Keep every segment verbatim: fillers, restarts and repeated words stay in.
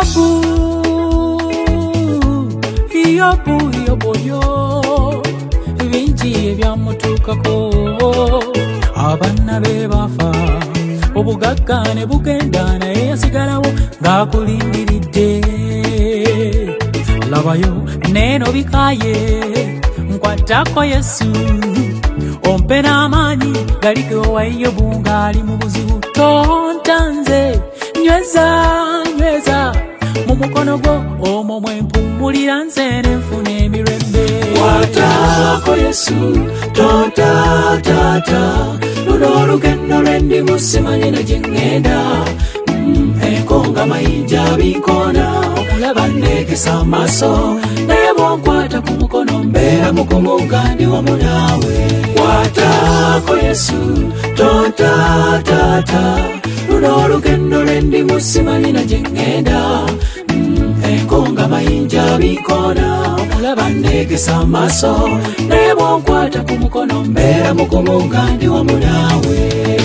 Yobu, Yobu, Yobu, yo binji byamutukako abaana be bafa obugagga ne bugenda naye yasigalawo ng'akulindiridde. Labayo neno bikaye nkwatako Yesu ompe n'amaanyi galiko wa Yobu ng'ali mu buzibu. Tontanze nyweza nyweza mu mukono gwo omwo mwe mpumulira nze ne nfuna emirembe. Kwatako Yesu tontatata luno olugendo lwendimu simanyi na gye ŋŋenda. Enkonga mayinja bikoona okulaba nneegesa amaaso naye bw'onkwata ku mukono mbeera mugumu nga ndi wamu naawe. Kwatako Yesu tontatata luno olugendo lwendimu simanyi na gye ŋŋenda. Enkonga mayinja bikoona okulaba nneegesa amaaso naye bw'onkwata ku mukono mbeera mugumu nga ndi wamu naawe.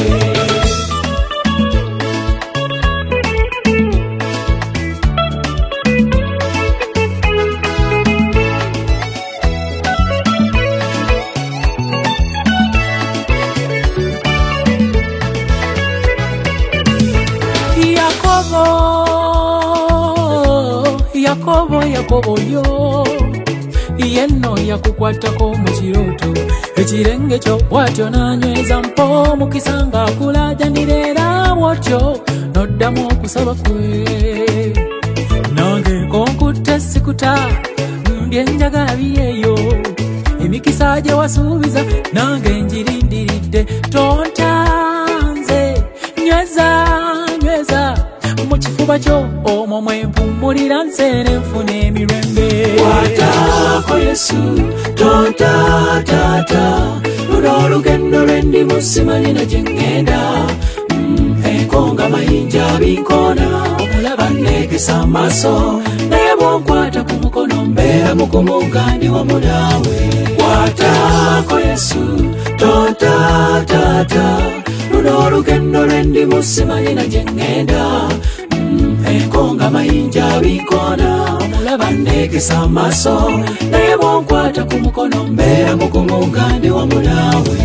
Yakobo, Yakobo yo yenno yakukwatako mu kirooto ekirenge kyo bw'atyo n'anyweza mpo mukisa ng'akulajanira era bw'otyo n'oddamu okusaba kwe. Nange konkutte sikuta bye njagala biyeeyo emikisa gye wasuubiza nange ngirindiridde. Tontanze nyweza nyweza mu kifuba kyo omwo mwe mpumulira nze ne nfuna emirembe. Kwatako Yesu tontatata luno olugendo lwendimu simanyi na gye ŋŋenda. Enkonga mayinja bikoona okulaba nneegesa amaaso naye bw'onkwata ku mukono mbeera mugumu nga ndi wamu naawe. Kwatako Yesu tontatata luno olugendo lwendimu simanyi na gye ŋŋenda. Enkonga mayinja bikoona okulaba nneegesa amaaso naye bw'onkwata ku mukono mbeera mugumu nga ndi wamu naawe.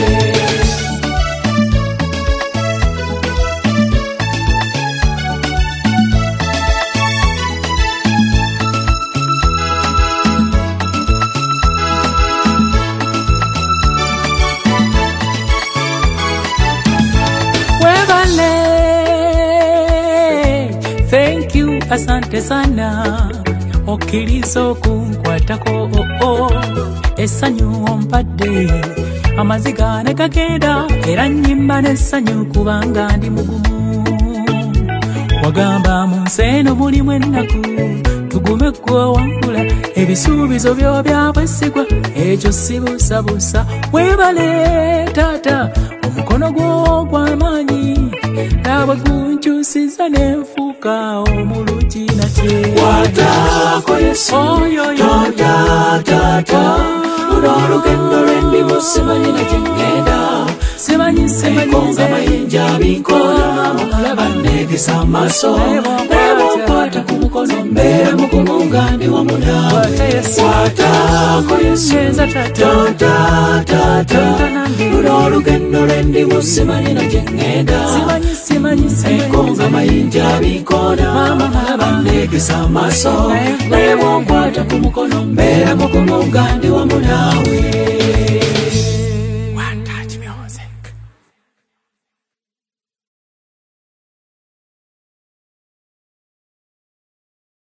Thank you, asante sana okkiriza okunkwatako oh, oh. Essanyu ompadde amaziga ne gagenda era nnyimba n'essanyu kubanga ndi mugumu. Wagamba mu nsi eno mulimu ennaku tugume ggwe wangula ebisuubizo byo bya bwesigwa ekyo si busabusa. Weebale taata omukono gwo gw'amaanyi naabwe gunkyusiza n'enfuuka omulungi nate. Kwatako Yesu tontatata luno olugendo lwendimu simanyi na gye ŋŋenda. Enkonga mayinja bikoona okulaba nneegesa amaaso naye bw'onkwata ku mukono mbeera mugumu nga ndi wamu naawe. Kwatako Yesu tontatata luno olugendo lwendimu simanyi na gye ŋŋenda. Enkonga mayinja bikoona okulaba nneegesa amaaso naye bw'onkwata ku mukono mbeera mugumu nga ndi wamu naawe.